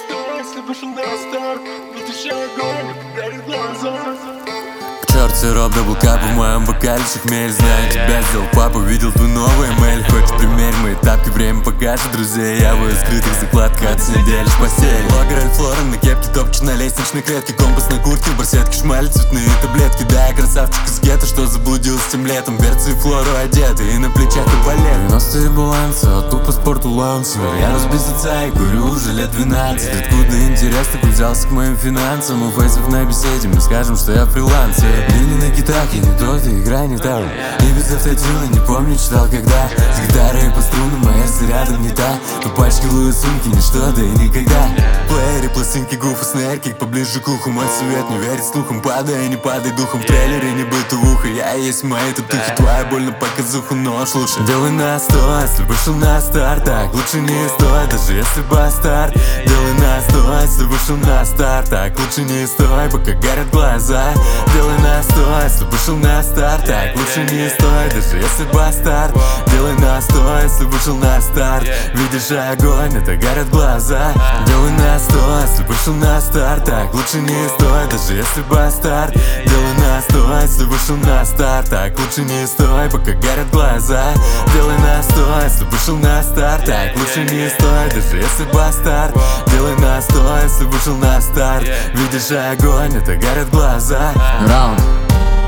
что, если вышел на старт? Видишь огонь, горит глаза. Черт, сироп, даблкап в моем бокальчик хмель. Знаю, тебя сделал папа, видел твой новый эмейль. Хочешь примерь мои тапки, время покажет друзей. Я в скрытых закладках, от сня делишь постель. Блогер Эльфлора на кепке, топчет на лестничной клетке. Компас на куртке, барсетки, шмали, цветные таблетки. Да, я красавчик из гетто, что заблудился тем летом. Берцы и Флору одеты, и на плечах револьвер. 90-е балансы, а тупо спорту лаунсер. Я разбил отца и курю уже лет 12. Откуда интерес такой взялся к моим финансам? У фейсов на беседе мы скажем, что я фрилансер. Линии на гитаре, не тот, и играй не там. И без автотюна, не помню, читал когда. С гитарой по струнам, а если рядом не та, то пачки Луи сумки, ничто, да и никогда. Плееры, пластинки, гуфы, снэркик поближе к уху. Мой совет, не верить слухам, падай, не падай духом. В трейлере не бытовуха, я есть мои татухи. Твоя больно показуху, но слушай. Делай на 100, если вышел на старт, так лучше не стой, даже если бастард. Делай на 100, если вышел на старт, так лучше не стой, пока горят глаза. Делай на 100, если вышел на старт, так лучше не стой, даже если бастард. Делай на 100, если вышел на старт. Видишь огонь, это горят глаза. Делай на 100, если вышел на старт, так лучше не стой, даже если бастард. Делай на 100, если вышел на старт, так лучше не стой, пока горят глаза. Делай на 100, если вышел на старт, так лучше не стой, даже если бастард. Делай на 100, если вышел на старт. Видишь огонь, это горят глаза. Раунд.